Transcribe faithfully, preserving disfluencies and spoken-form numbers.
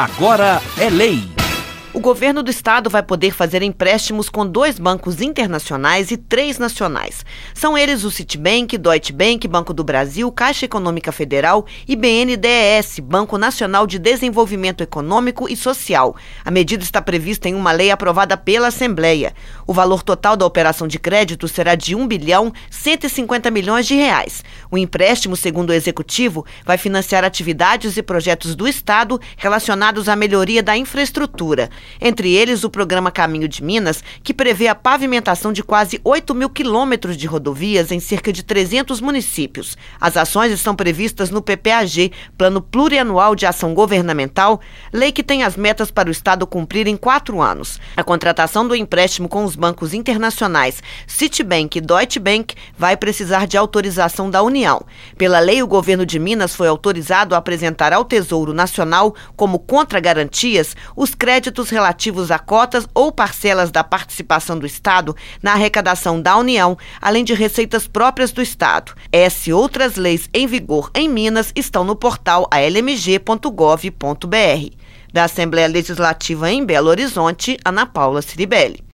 Agora é lei. O governo do estado vai poder fazer empréstimos com dois bancos internacionais e três nacionais. São eles o Citibank, Deutsche Bank, Banco do Brasil, Caixa Econômica Federal e B N D E S, Banco Nacional de Desenvolvimento Econômico e Social. A medida está prevista em uma lei aprovada pela Assembleia. O valor total da operação de crédito será de um bilhão cento e cinquenta milhões de reais. O empréstimo, segundo o Executivo, vai financiar atividades e projetos do estado relacionados à melhoria da infraestrutura. Entre eles, o programa Caminho de Minas, que prevê a pavimentação de quase oito mil quilômetros de rodovias em cerca de trezentos municípios. As ações estão previstas no P P A G, Plano Plurianual de Ação Governamental, lei que tem as metas para o estado cumprir em quatro anos. A contratação do empréstimo com os bancos internacionais Citibank e Deutsche Bank vai precisar de autorização da União. Pela lei, o governo de Minas foi autorizado a apresentar ao Tesouro Nacional, como contragarantias, os créditos relativos a cotas ou parcelas da participação do Estado na arrecadação da União, além de receitas próprias do Estado. Essa e outras leis em vigor em Minas estão no portal a l m g ponto gov ponto b r. Da Assembleia Legislativa em Belo Horizonte, Ana Paula Ciribelli.